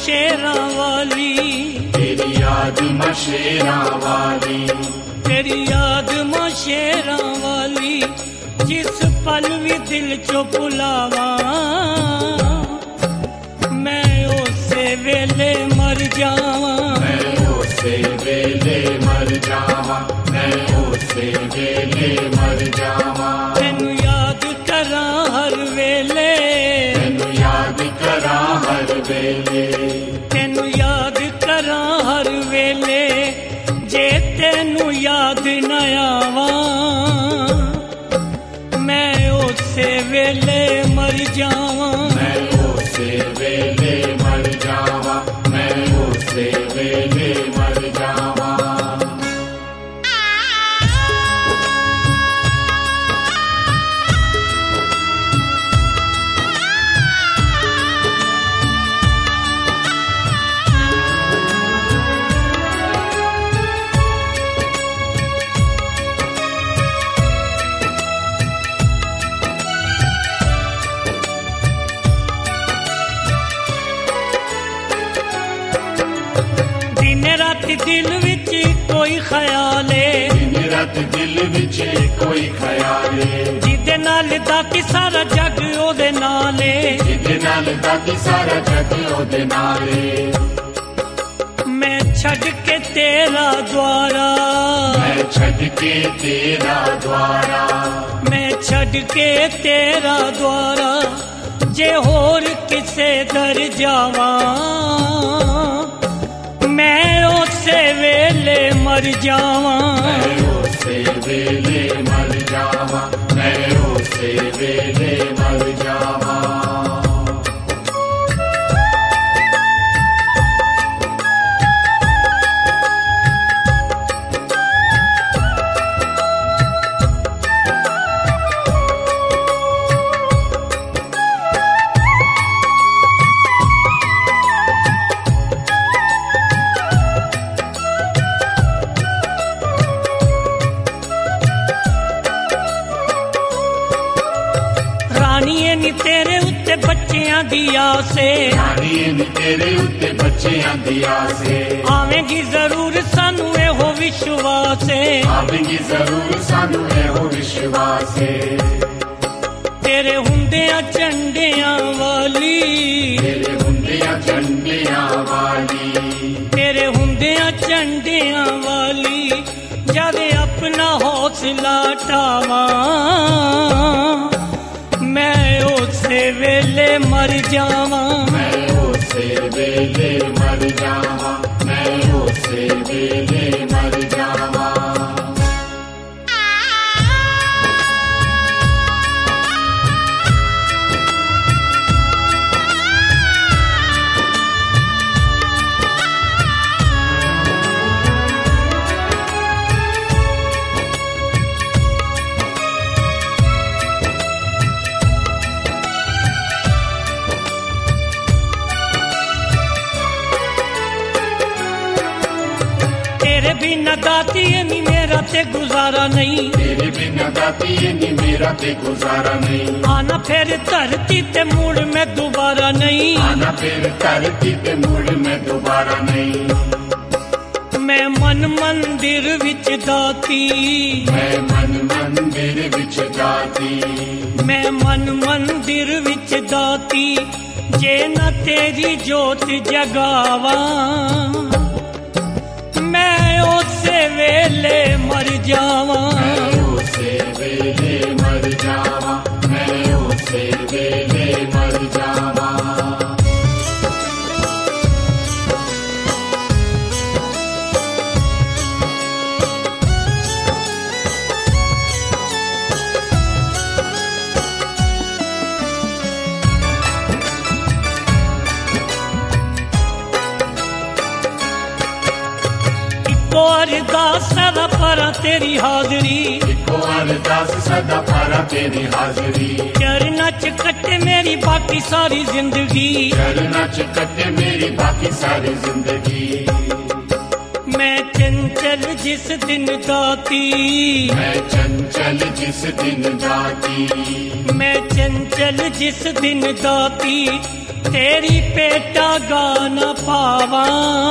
शेरां वाली, तेरी याद मां शेरां वाली, तेरी याद मां शेरां वाली, जिस पल भी दिल चो भुलावा मैं उसे वेले मर जावा, मैं उसे वेले मर जावा, मैं उसे वेले मर जावा। तेनू याद करा हर वेले, तेनू याद करा हर वेले, तेनू याद करा हर वेले, जे तेनू याद न आवा मैं उसे वेले मर जावा, मैं उसे वेले मर जावा, मैं उसे वेले मर जावा। दिल विच कोई ख्याले, दिन रात दिल विच कोई ख्याले, जिदे नाल दाती सारा जग ओदे नाले, जिदे नाल दाती सारा जग ओदे नाले। मैं छड़ के तेरा द्वारा, मैं छड़ के तेरा द्वारा, मैं छड़ के तेरा द्वारा, जे होर किसे दर जावा मैं उसे वेले मर जावा, मैं उसे वेले मर जावा, मैं उसे वेले मर जावा। तेरे उत्ते बच्चियां दिया से, तेरे उत्ते बच्चियां दिया से, आवेंगी जरूर सानू एहो विश्वास है, आवेंगी जरूर सानू एहो विश्वास है। तेरे हुंदियां झंडियां वाली, तेरे हुंदियां झंडियां वाली, तेरे हुंदियां झंडियां वाली, जद अपना हौसला ठावा मैं उसे वेले मर जावा, मैं उसे वेले मर जावा, मैं उसे वेले मर जावा। बिना दाती नी मेरा ते गुजारा नहीं, तेरे बिना दाती नी मेरा ते गुजारा नहीं, आना फिर धरती ते मुड़ मैं दोबारा नहीं, आना फिर धरती ते मुड़ मैं दोबारा नहीं। मैं मन मंदिर विच दाती, मैं मन मंदिर विच दाती, मैं मन मंदिर विच दाती, जे न तेरी जोत जगावा मैं उसे वेले मर जावा, मैं उसे वेले मर जावा, मैं उसे वेले मर जावा। अरदास सदा परा तेरी हाजरी, इको अरदास सदा परा तेरी हाजरी, चरना च कटे मेरी बाकी सारी जिंदगी, चरना च कटे मेरी बाकी सारी जिंदगी। मैं चंचल जिस दिन दाती, मैं चंचल जिस दिन दाती, मैं चंचल जिस दिन दाती, तेरी पेटा गा न पावा,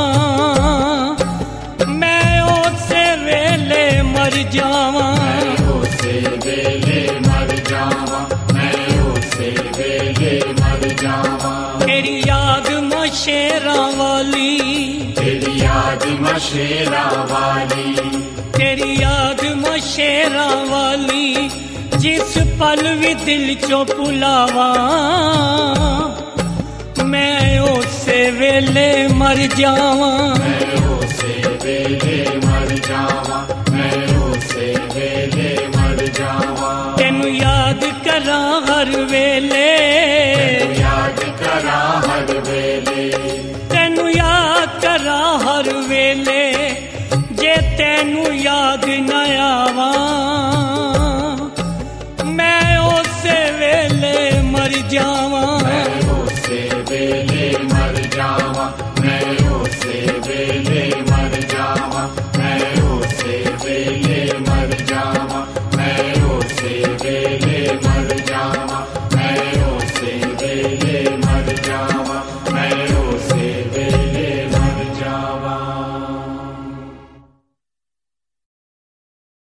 मैं उसे वेले मर जावा, मैं उसे वेले मर जावा, मैं उसे वेले मर जावा। तेरी याद मां शेरां वाली, तेरी याद मां शेरां वाली, तेरी याद मां शेरां वाली, जिस पल भी दिल चो पुलावा, मैं उसे वेले मर जावा, मैं उसे वेले मर जावा, मैं उसे वेले मर जावा। तेनू याद करा हर वेले, याद करा हर वेले, तेनू याद करा हर वेले, जे तेनू याद न आवा, मैं उसे वेले मर जावा।